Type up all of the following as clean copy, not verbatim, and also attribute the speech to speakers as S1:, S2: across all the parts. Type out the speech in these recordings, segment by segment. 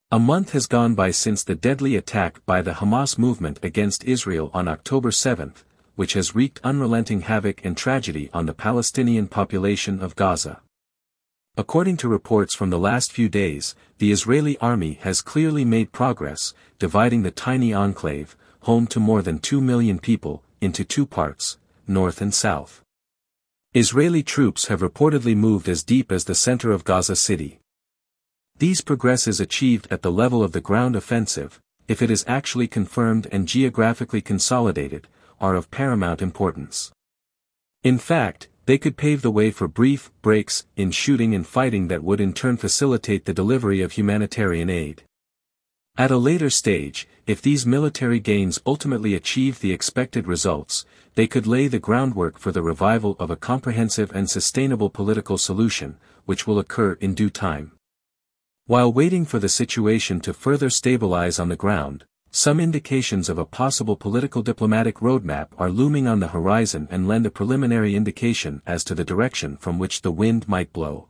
S1: A month has gone by since the deadly attack by the Hamas movement against Israel on October 7, which has wreaked unrelenting havoc and tragedy on the Palestinian population of Gaza. According to reports from the last few days, the Israeli army has clearly made progress, dividing the tiny enclave, home to more than 2 million people, into two parts, north and south. Israeli troops have reportedly moved as deep as the center of Gaza City. These progresses achieved at the level of the ground offensive, if it is actually confirmed and geographically consolidated, are of paramount importance. In fact, they could pave the way for brief breaks in shooting and fighting that would in turn facilitate the delivery of humanitarian aid. At a later stage, if these military gains ultimately achieve the expected results, they could lay the groundwork for the revival of a comprehensive and sustainable political solution, which will occur in due time. While waiting for the situation to further stabilize on the ground, some indications of a possible political diplomatic roadmap are looming on the horizon and lend a preliminary indication as to the direction from which the wind might blow.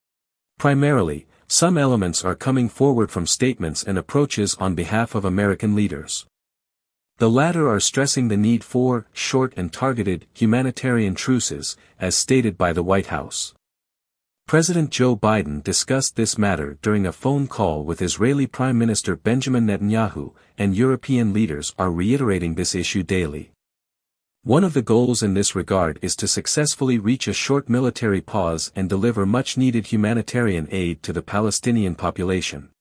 S1: Primarily, some elements are coming forward from statements and approaches on behalf of American leaders. The latter are stressing the need for short and targeted humanitarian truces, as stated by the White House. President Joe Biden discussed this matter during a phone call with Israeli Prime Minister Benjamin Netanyahu, and European leaders are reiterating this issue daily. One of the goals in this regard is to successfully reach a short military pause and deliver much-needed humanitarian aid to the Palestinian population.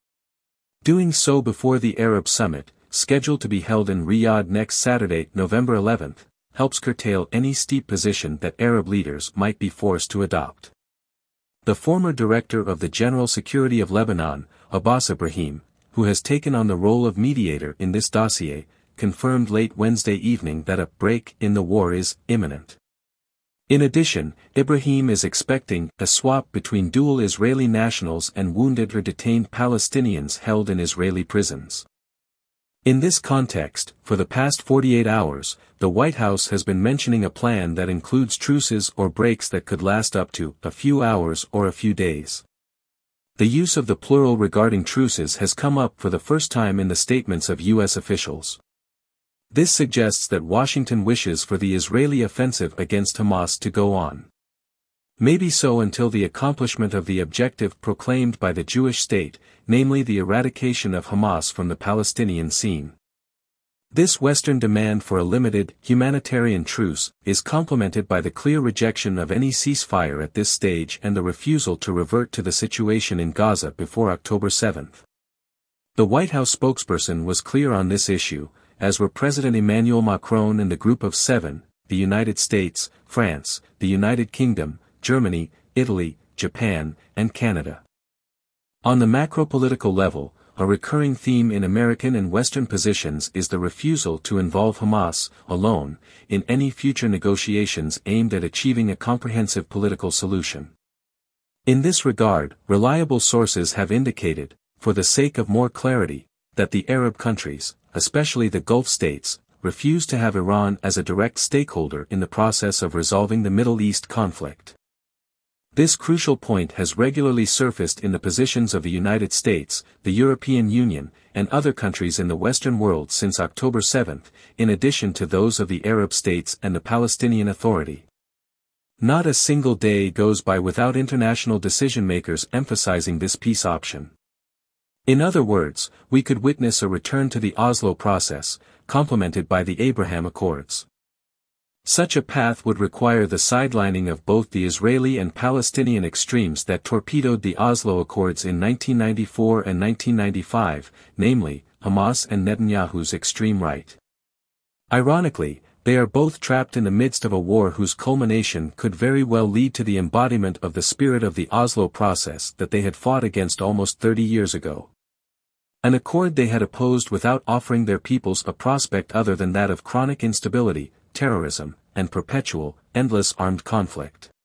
S1: Doing so before the Arab Summit, scheduled to be held in Riyadh next Saturday, November 11, helps curtail any steep position that Arab leaders might be forced to adopt. The former director of the General Security of Lebanon, Abbas Ibrahim, who has taken on the role of mediator in this dossier, confirmed late Wednesday evening that a break in the war is imminent. In addition, Ibrahim is expecting a swap between dual Israeli nationals and wounded or detained Palestinians held in Israeli prisons. In this context, for the past 48 hours, the White House has been mentioning a plan that includes truces or breaks that could last up to a few hours or a few days. The use of the plural regarding truces has come up for the first time in the statements of U.S. officials. This suggests that Washington wishes for the Israeli offensive against Hamas to go on. Maybe so until the accomplishment of the objective proclaimed by the Jewish state, namely the eradication of Hamas from the Palestinian scene. This Western demand for a limited, humanitarian truce, is complemented by the clear rejection of any ceasefire at this stage and the refusal to revert to the situation in Gaza before October 7. The White House spokesperson was clear on this issue, as were President Emmanuel Macron and the Group of Seven, the United States, France, the United Kingdom, Germany, Italy, Japan, and Canada. On the macro-political level, a recurring theme in American and Western positions is the refusal to involve Hamas, alone, in any future negotiations aimed at achieving a comprehensive political solution. In this regard, reliable sources have indicated, for the sake of more clarity, that the Arab countries, especially the Gulf states, refuse to have Iran as a direct stakeholder in the process of resolving the Middle East conflict. This crucial point has regularly surfaced in the positions of the United States, the European Union, and other countries in the Western world since October 7, in addition to those of the Arab states and the Palestinian Authority. Not a single day goes by without international decision-makers emphasizing this peace option. In other words, we could witness a return to the Oslo process, complemented by the Abraham Accords. Such a path would require the sidelining of both the Israeli and Palestinian extremes that torpedoed the Oslo Accords in 1994 and 1995, namely, Hamas and Netanyahu's extreme right. Ironically, they are both trapped in the midst of a war whose culmination could very well lead to the embodiment of the spirit of the Oslo process that they had fought against almost 30 years ago. An accord they had opposed without offering their peoples a prospect other than that of chronic instability, terrorism, and perpetual, endless armed conflict.